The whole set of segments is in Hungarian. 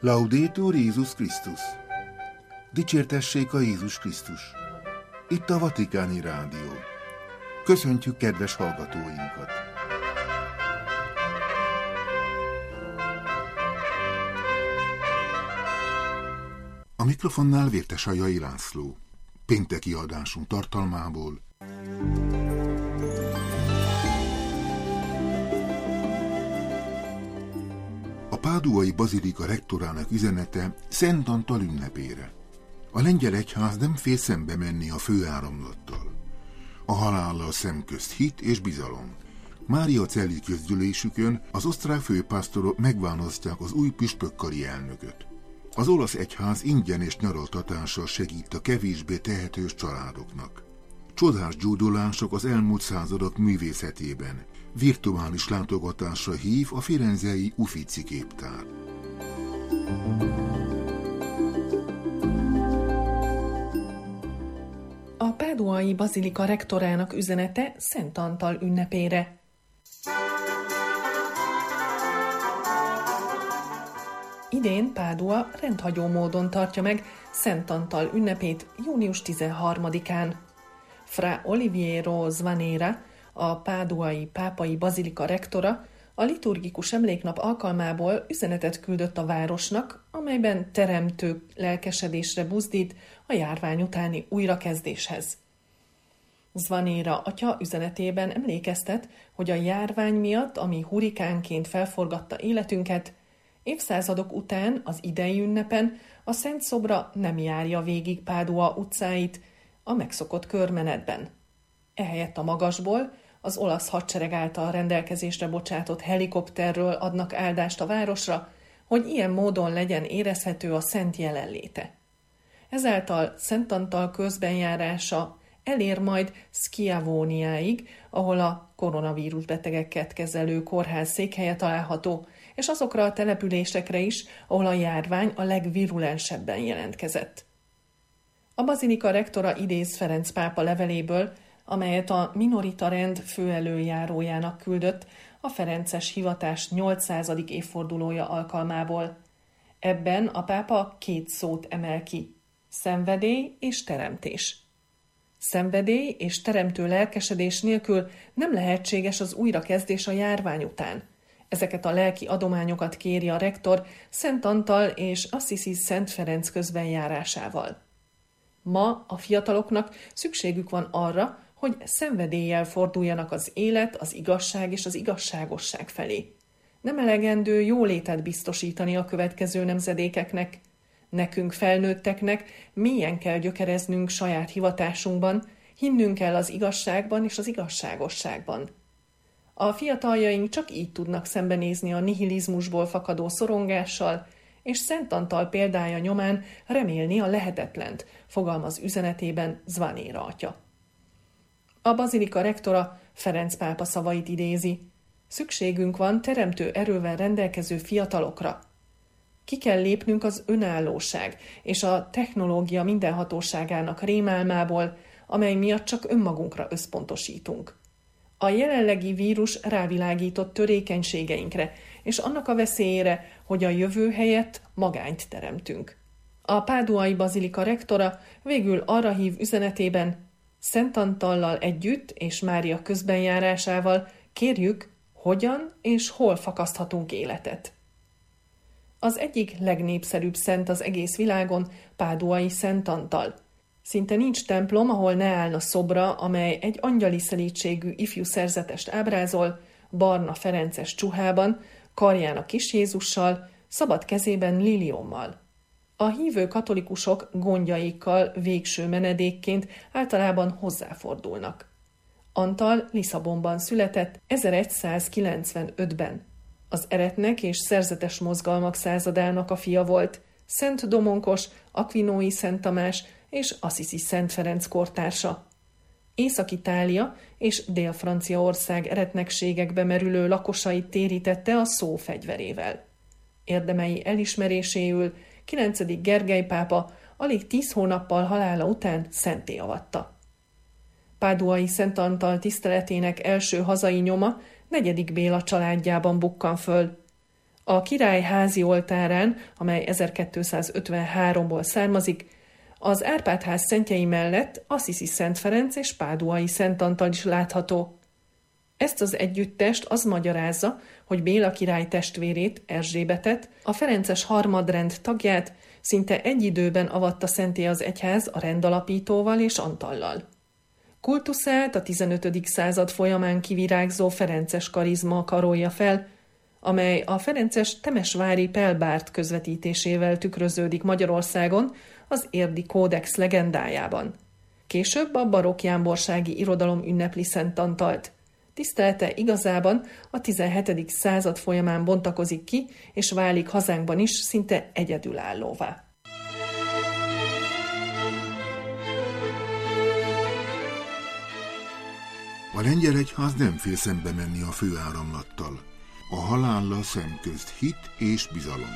Laudetur Jézus Krisztus! Dicsértessék a Jézus Krisztus! Itt a Vatikáni Rádió. Köszöntjük kedves hallgatóinkat! A mikrofonnál Vértesajai László. Pénteki adásunk tartalmából. A páduai bazilika rektorának üzenete Szent Antal ünnepére. A lengyel egyház nem fél szembe menni a főáramlattal. A halállal szemközt hit és bizalom. Mária Celli közgyűlésükön az osztrák főpásztorok megválasztják az új püspökkari elnököt. Az olasz egyház ingyen és nyaraltatással segít a kevésbé tehetős családoknak. Csodás gyógyulások az elmúlt századok művészetében. Virtuális látogatásra hív a firenzei Uffizi képtár. A páduai bazilika rektorának üzenete Szent Antal ünnepére. Idén Pádua rendhagyó módon tartja meg Szent Antal ünnepét június 13-án. Fra Oliviero Zvanera, a páduai pápai bazilika rektora, a liturgikus emléknap alkalmából üzenetet küldött a városnak, amelyben teremtő lelkesedésre buzdít a járvány utáni újrakezdéshez. Zvanera atya üzenetében emlékeztet, hogy a járvány miatt, ami hurikánként felforgatta életünket, évszázadok után az idei ünnepen a Szent Szobra nem járja végig Pádua utcáit a megszokott körmenetben. Ehelyett a magasból, az olasz hadsereg által rendelkezésre bocsátott helikopterről adnak áldást a városra, hogy ilyen módon legyen érezhető a szent jelenléte. Ezáltal Szent Antal közbenjárása elér majd Schiavoniáig, ahol a koronavírus betegeket kezelő kórház székhelye található, és azokra a településekre is, ahol a járvány a legvirulensebben jelentkezett. A bazilika rektora idéz Ferenc pápa leveléből, amelyet a minorita rend főelöljárójának küldött a ferences hivatás 800. évfordulója alkalmából. Ebben a pápa két szót emel ki: szenvedély és teremtés. Szenvedély és teremtő lelkesedés nélkül nem lehetséges az újrakezdés a járvány után. Ezeket a lelki adományokat kéri a rektor Szent Antal és Assisi Szent Ferenc közbenjárásával. Ma a fiataloknak szükségük van arra, hogy szenvedéllyel forduljanak az élet, az igazság és az igazságosság felé. Nem elegendő jólétet biztosítani a következő nemzedékeknek. Nekünk felnőtteknek mélyen kell gyökereznünk saját hivatásunkban, hinnünk kell az igazságban és az igazságosságban. A fiataljaink csak így tudnak szembenézni a nihilizmusból fakadó szorongással, és Szent Antal példája nyomán remélni a lehetetlent, fogalmaz üzenetében Zvanera atya. A bazilika rektora Ferenc pápa szavait idézi: szükségünk van teremtő erővel rendelkező fiatalokra. Ki kell lépnünk az önállóság és a technológia mindenhatóságának rémálmából, amely miatt csak önmagunkra összpontosítunk. A jelenlegi vírus rávilágított törékenységeinkre, és annak a veszélyére, hogy a jövő helyett magányt teremtünk. A páduai bazilika rektora végül arra hív üzenetében: Szent Antallal együtt és Mária közbenjárásával kérjük, hogyan és hol fakaszthatunk életet. Az egyik legnépszerűbb szent az egész világon páduai Szent Antal. Szinte nincs templom, ahol ne állna szobra, amely egy angyali szelídségű ifjú szerzetest ábrázol, barna ferences csuhában, karján a kis Jézussal, szabad kezében liliommal. A hívő katolikusok gondjaikkal végső menedékként általában hozzáfordulnak. Antal Lisszabonban született 1195-ben. Az eretnek és szerzetes mozgalmak századának a fia volt, Szent Domonkos, Aquinói Szent Tamás és Assisi Szent Ferenc kortársa. Észak-Itália és Dél-Franciaország eretnekségekbe merülő lakosait térítette a szó fegyverével. Érdemei elismeréséül 9. Gergely pápa alig 10 hónappal halála után szentté avatta. Páduai Szent Antal tiszteletének első hazai nyoma 4. Béla családjában bukkan föl. A király házi oltárán, amely 1253-ból származik, az Árpád-ház szentjei mellett Assisi Szent Ferenc és Páduai Szent Antal is látható. Ezt az együttest az magyarázza, hogy Béla király testvérét, Erzsébetet, a ferences harmadrend tagját szinte egy időben avatta szentté az egyház a rendalapítóval és Antallal. Kultuszát a 15. század folyamán kivirágzó ferences karizma karolja fel, amely a ferences temesvári Pelbárt közvetítésével tükröződik Magyarországon az Érdi Kódex legendájában. Később a barokk jámborsági irodalom ünnepli Szent Antalt. Tisztelete igazában a 17. század folyamán bontakozik ki, és válik hazánkban is szinte egyedülállóvá. A lengyel egyház nem fél szembe menni a főáramlattal. A halállal szemközt hit és bizalom.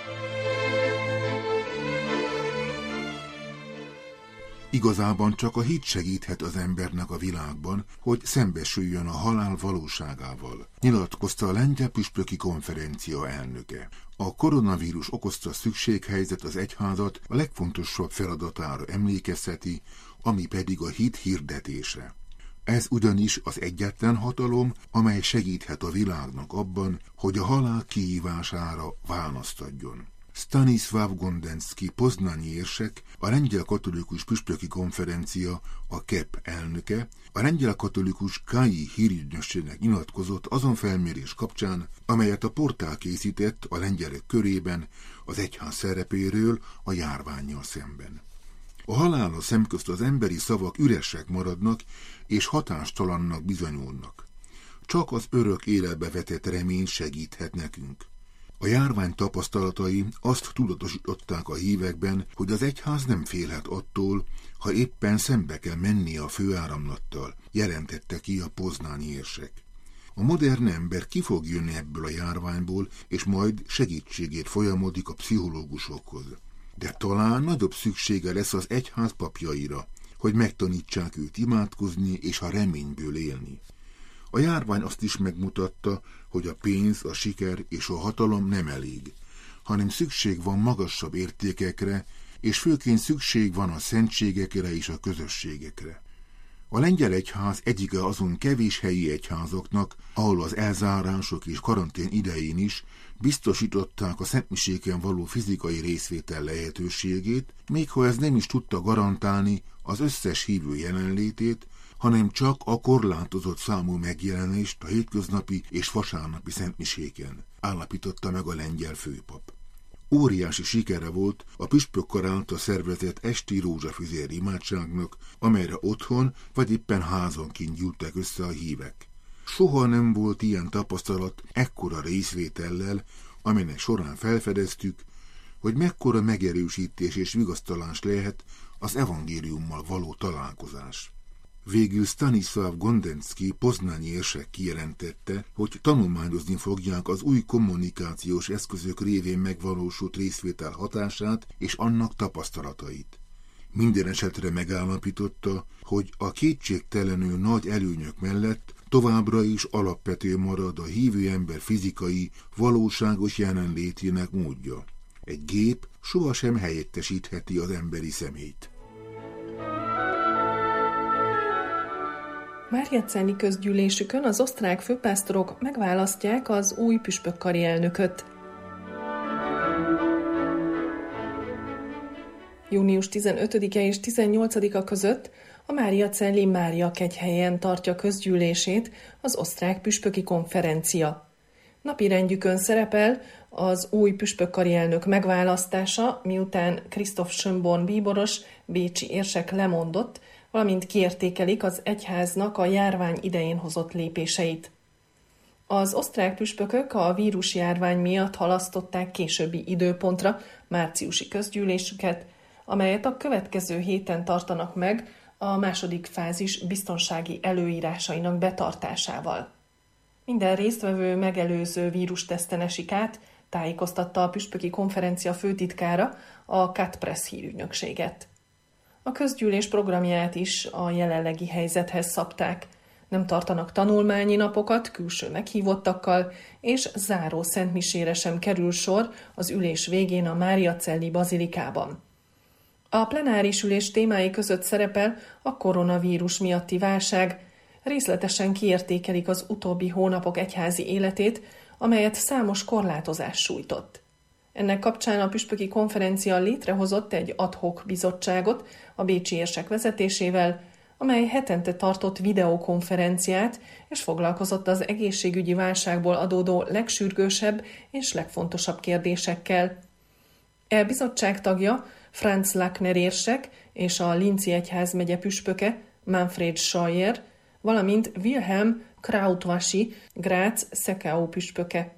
Igazában csak a hit segíthet az embernek a világban, hogy szembesüljön a halál valóságával, nyilatkozta a lengyel püspöki konferencia elnöke. A koronavírus okozta szükséghelyzet az egyházat a legfontosabb feladatára emlékezteti, ami pedig a hit hirdetése. Ez ugyanis az egyetlen hatalom, amely segíthet a világnak abban, hogy a halál kihívására választ adjon. Stanisław Gondenszki poznanyi érsek, a lengyel katolikus püspöki konferencia, a KEP elnöke, a lengyel katolikus KAI hírügynökségnek nyilatkozott azon felmérés kapcsán, amelyet a portál készített a lengyelek körében az egyház szerepéről a járvánnyal szemben. A halállal szemközt az emberi szavak üresek maradnak és hatástalannak bizonyulnak. Csak az örök életbe vetett remény segíthet nekünk. A járvány tapasztalatai azt tudatosították a hívekben, hogy az egyház nem félhet attól, ha éppen szembe kell mennie a főáramlattal, jelentette ki a poznányi érsek. A modern ember ki fog jönni ebből a járványból, és majd segítségét folyamodik a pszichológusokhoz. De talán nagyobb szüksége lesz az egyház papjaira, hogy megtanítsák őt imádkozni és a reményből élni. A járvány azt is megmutatta, hogy a pénz, a siker és a hatalom nem elég, hanem szükség van magasabb értékekre, és főként szükség van a szentségekre és a közösségekre. A lengyel egyház egyike azon kevés helyi egyházaknak, ahol az elzárások és karantén idején is biztosították a szentmiséken való fizikai részvétel lehetőségét, még ha ez nem is tudta garantálni az összes hívő jelenlétét, hanem csak a korlátozott számú megjelenést a hétköznapi és vasárnapi szentmiséken, állapította meg a lengyel főpap. Óriási sikere volt a püspökkar által szervezett esti rózsafüzér imádságnak, amelyre otthon vagy éppen házonként gyűltek össze a hívek. Soha nem volt ilyen tapasztalat ekkora részvétellel, amelynek során felfedeztük, hogy mekkora megerősítés és vigasztalás lehet az evangéliummal való találkozás. Végül Stanisław Gondenszki poznányi érsek kijelentette, hogy tanulmányozni fogják az új kommunikációs eszközök révén megvalósult részvétel hatását és annak tapasztalatait. Minden esetre megállapította, hogy a kétségtelenül nagy előnyök mellett továbbra is alapvető marad a hívő ember fizikai, valóságos jelenlétének módja. Egy gép sohasem helyettesítheti az emberi személyt. Máriacelli közgyűlésükön az osztrák főpásztorok megválasztják az új püspökkari elnököt. Június 15-e és 18-a között a Máriacelli Mária kegyhelyen tartja közgyűlését az osztrák püspöki konferencia. Napirendjükön szerepel az új püspökkari elnök megválasztása, miután Christoph Schönborn bíboros, bécsi érsek lemondott, valamint kiértékelik az egyháznak a járvány idején hozott lépéseit. Az osztrák püspökök a vírusjárvány miatt halasztották későbbi időpontra márciusi közgyűlésüket, amelyet a következő héten tartanak meg a második fázis biztonsági előírásainak betartásával. Minden résztvevő megelőző vírusteszten esik át, tájékoztatta a püspöki konferencia főtitkára, a KAT-Press hírügynökséget. A közgyűlés programját is a jelenlegi helyzethez szabták. nem tartanak tanulmányi napokat külső meghívottakkal, és záró szentmisére sem kerül sor az ülés végén a Máriacelli bazilikában. A plenáris ülés témái között szerepel a koronavírus miatti válság, részletesen kiértékelik az utóbbi hónapok egyházi életét, amelyet számos korlátozás sújtott. Ennek kapcsán a püspöki konferencia létrehozott egy ad hoc bizottságot a bécsi érsek vezetésével, amely hetente tartott videokonferenciát, és foglalkozott az egészségügyi válságból adódó legsürgősebb és legfontosabb kérdésekkel. E bizottság tagja Franz Lackner érsek és a Linci egyházmegye püspöke Manfred Scheuer, valamint Wilhelm Krautwaschi Graz-Szekau püspöke.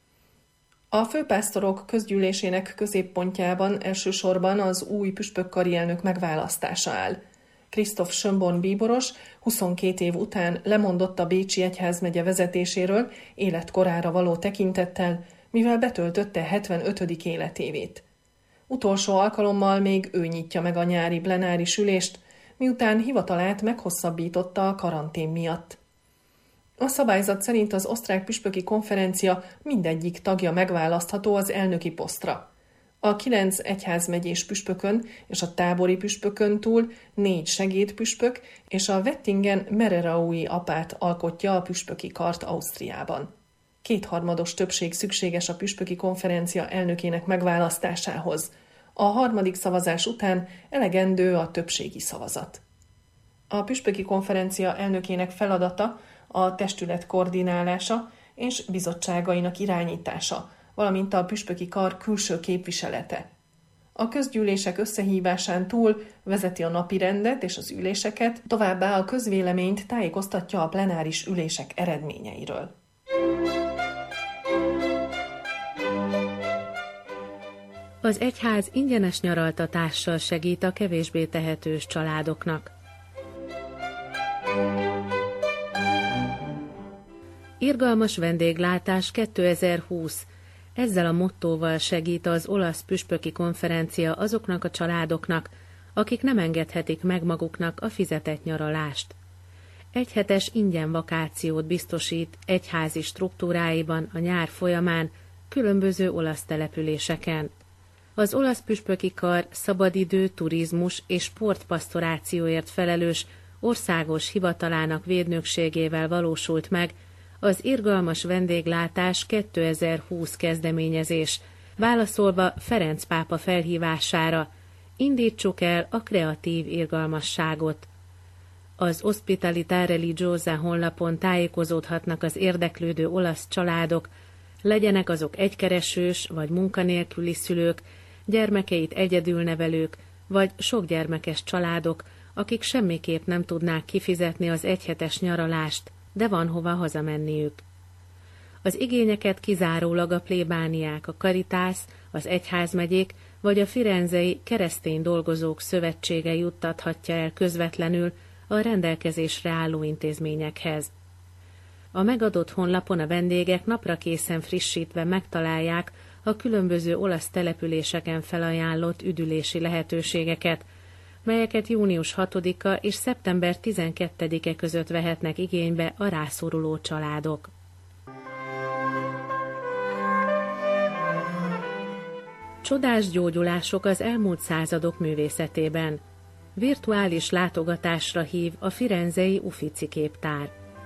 A főpásztorok közgyűlésének középpontjában elsősorban az új püspökkari elnök megválasztása áll. Christoph Schönborn bíboros 22 év után lemondott a bécsi egyházmegye vezetéséről életkorára való tekintettel, mivel betöltötte 75. életévét. Utolsó alkalommal még ő nyitja meg a nyári plenáris ülést, miután hivatalát meghosszabbította a karantén miatt. A szabályzat szerint az osztrák püspöki konferencia mindegyik tagja megválasztható az elnöki posztra. A 9 egyházmegyés püspökön és a tábori püspökön túl 4 segédpüspök és a Wettingen Mereraui apát alkotja a püspöki kart Ausztriában. 2/3 többség szükséges a püspöki konferencia elnökének megválasztásához. A harmadik szavazás után elegendő a többségi szavazat. A püspöki konferencia elnökének feladata a testület koordinálása és bizottságainak irányítása, valamint a püspöki kar külső képviselete. A közgyűlések összehívásán túl vezeti a napirendet és az üléseket, továbbá a közvéleményt tájékoztatja a plenáris ülések eredményeiről. Az egyház ingyenes nyaraltatással segít a kevésbé tehetős családoknak. Irgalmas vendéglátás 2020. Ezzel a mottóval segít az olasz püspöki konferencia azoknak a családoknak, akik nem engedhetik meg maguknak a fizetett nyaralást. Egyhetes ingyen vakációt biztosít egyházi struktúráiban a nyár folyamán különböző olasz településeken. Az olasz püspöki kar szabadidő, turizmus és sportpasztorációért felelős országos hivatalának védnökségével valósult meg az Irgalmas vendéglátás 2020 kezdeményezés, válaszolva Ferenc pápa felhívására: indítsuk el a kreatív irgalmasságot. Az Ospitalità Religiosa honlapon tájékozódhatnak az érdeklődő olasz családok, legyenek azok egykeresős vagy munkanélküli szülők, gyermekeit egyedül nevelők, vagy sokgyermekes családok, akik semmiképp nem tudnák kifizetni az egyhetes nyaralást, de van hova hazamenniük. Az igényeket kizárólag a plébániák, a Caritas, az egyházmegyék vagy a Firenzei Keresztény Dolgozók Szövetsége juttathatja el közvetlenül a rendelkezésre álló intézményekhez. A megadott honlapon a vendégek napra készen frissítve megtalálják a különböző olasz településeken felajánlott üdülési lehetőségeket, melyeket június 6-a és szeptember 12-e között vehetnek igénybe a rászoruló családok. Csodás gyógyulások az elmúlt századok művészetében. Virtuális látogatásra hív a firenzei Uffizi képtár.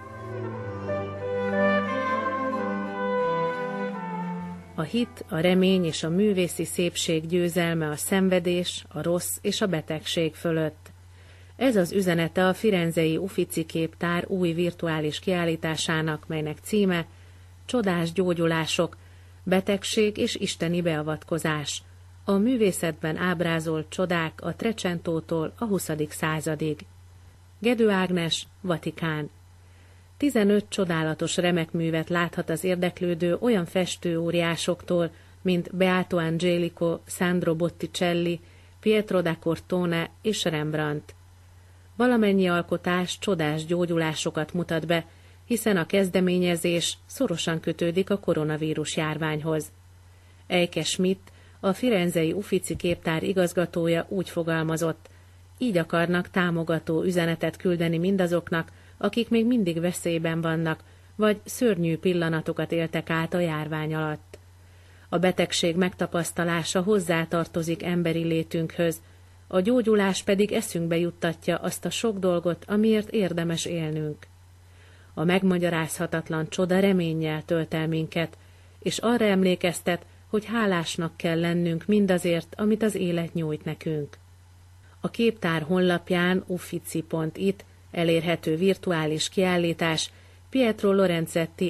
A hit, a remény és a művészi szépség győzelme a szenvedés, a rossz és a betegség fölött. Ez az üzenete a firenzei Uffizi képtár új virtuális kiállításának, melynek címe Csodás gyógyulások, betegség és isteni beavatkozás. A művészetben ábrázolt csodák a Trecentótól a 20. századig. Gedő Ágnes, Vatikán. 15 csodálatos remekművet láthat az érdeklődő olyan festőóriásoktól, mint Beato Angelico, Sandro Botticelli, Pietro da Cortone és Rembrandt. Valamennyi alkotás csodás gyógyulásokat mutat be, hiszen a kezdeményezés szorosan kötődik a koronavírus járványhoz. Eike Schmidt, a firenzei Uffizi képtár igazgatója úgy fogalmazott: így akarnak támogató üzenetet küldeni mindazoknak, akik még mindig veszélyben vannak, vagy szörnyű pillanatokat éltek át a járvány alatt. A betegség megtapasztalása hozzátartozik emberi létünkhöz, a gyógyulás pedig eszünkbe juttatja azt a sok dolgot, amiért érdemes élnünk. A megmagyarázhatatlan csoda reménnyel tölt el minket, és arra emlékeztet, hogy hálásnak kell lennünk mindazért, amit az élet nyújt nekünk. A képtár honlapján uffizi.it elérhető virtuális kiállítás Pietro Lorenzetti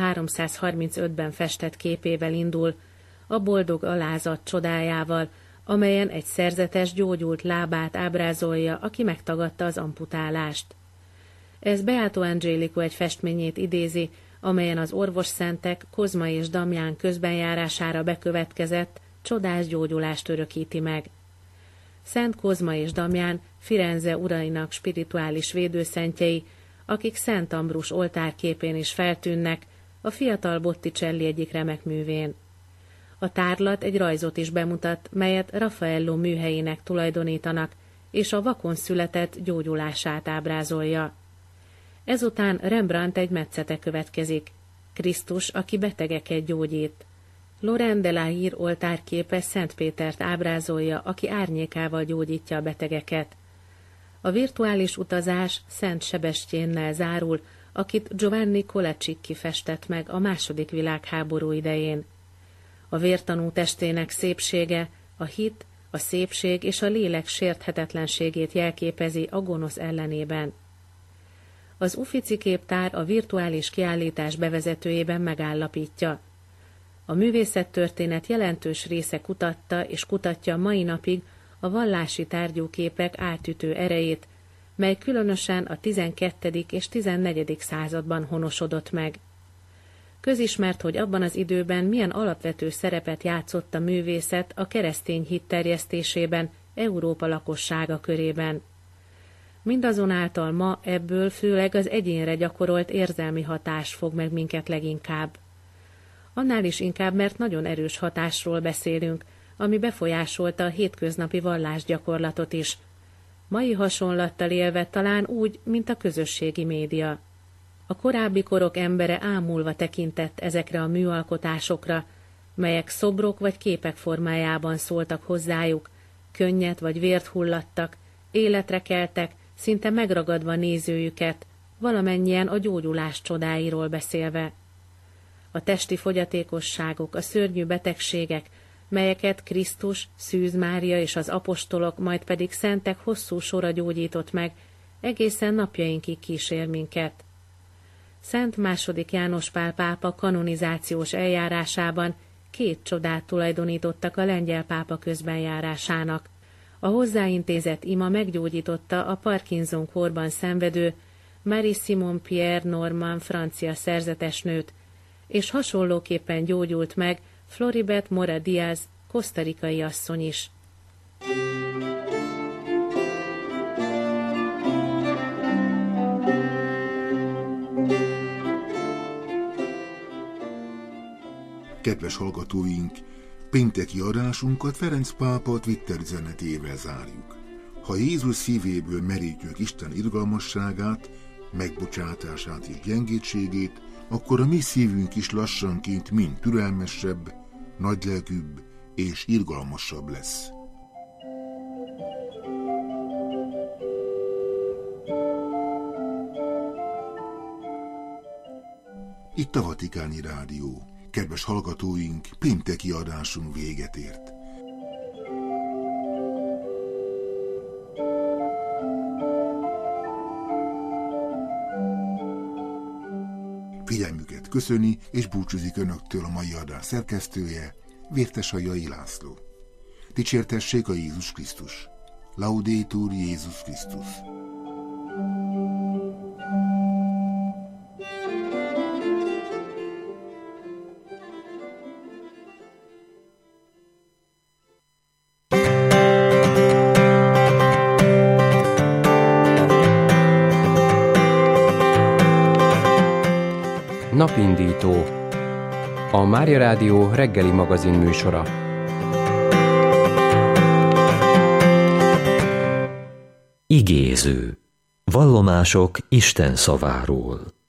1335-ben festett képével indul, a boldog alázat csodájával, amelyen egy szerzetes gyógyult lábát ábrázolja, aki megtagadta az amputálást. Ez Beato Angelico egy festményét idézi, amelyen az orvosszentek Kozma és Damján közbenjárására bekövetkezett csodás gyógyulást örökíti meg. Szent Kozma és Damján Firenze urainak spirituális védőszentjei, akik Szent Ambrus oltárképén is feltűnnek, a fiatal Botticelli egyik remek művén. A tárlat egy rajzot is bemutat, melyet Raffaello műhelyének tulajdonítanak, és a vakon született gyógyulását ábrázolja. Ezután Rembrandt egy metszete következik, Krisztus, aki betegeket gyógyít. Laurent Delahire oltárképe Szent Pétert ábrázolja, aki árnyékával gyógyítja a betegeket. A virtuális utazás Szent Sebestyénnel zárul, akit Giovanni Colecicchi festett meg a II. Világháború idején. A vértanú testének szépsége, a hit, a szépség és a lélek sérthetetlenségét jelképezi a gonosz ellenében. Az Uffizi képtár a virtuális kiállítás bevezetőjében megállapítja. A művészettörténet jelentős része kutatta és kutatja mai napig a vallási tárgyú képek átütő erejét, mely különösen a 12. és 14. században honosodott meg. Közismert, hogy abban az időben milyen alapvető szerepet játszott a művészet a keresztény hit terjesztésében Európa lakossága körében. Mindazonáltal ma ebből főleg az egyénre gyakorolt érzelmi hatás fog meg minket leginkább. Annál is inkább, mert nagyon erős hatásról beszélünk, ami befolyásolta a hétköznapi vallásgyakorlatot is. Mai hasonlattal élve talán úgy, mint a közösségi média. A korábbi korok embere ámulva tekintett ezekre a műalkotásokra, melyek szobrok vagy képek formájában szóltak hozzájuk, könnyet vagy vért hullattak, életre keltek, szinte megragadva nézőjüket, valamennyien a gyógyulás csodáiról beszélve. A testi fogyatékosságok, a szörnyű betegségek, melyeket Krisztus, Szűz Mária és az apostolok, majd pedig szentek hosszú sora gyógyított meg, egészen napjainkig kísér minket. Szent II. János Pál pápa kanonizációs eljárásában 2 csodát tulajdonítottak a lengyel pápa közbenjárásának. A hozzáintézett ima meggyógyította a Parkinson-kórban szenvedő Marie Simon Pierre Normand francia szerzetesnőt, és hasonlóképpen gyógyult meg Floribert Mora Diaz, kosztarikai asszony is. Kedves hallgatóink, pénteki adásunkat Ferenc pápa Twitter üzenetével zárjuk. Ha Jézus szívéből merítjük Isten irgalmasságát, megbocsátását és gyengétségét, akkor a mi szívünk is lassanként mind türelmesebb, nagylelkűbb és irgalmasabb lesz. Itt a Vatikáni Rádió. Kedves hallgatóink, pénteki adásunk véget ért. Figyelmüket köszöni és búcsúzik önöktől a mai adás szerkesztője, Vértesajai László. Dicsértessék a Jézus Krisztus! Laudetur Jézus Krisztus! Napindító, a Mária Rádió reggeli magazin műsora. Igéző, Vallomások Isten szaváról.